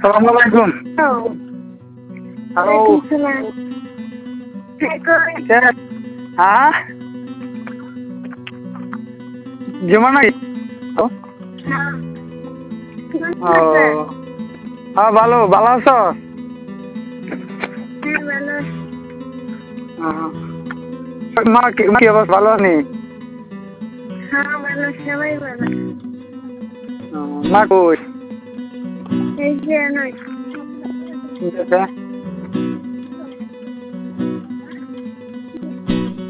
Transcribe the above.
সালামু আলাইকুম। হ্যালো। হ্যাঁ জমা নাই। ও হ্যাঁ ভালো ভালো আছো? মা কি অবস্থা, ভালো নেই? মা কই?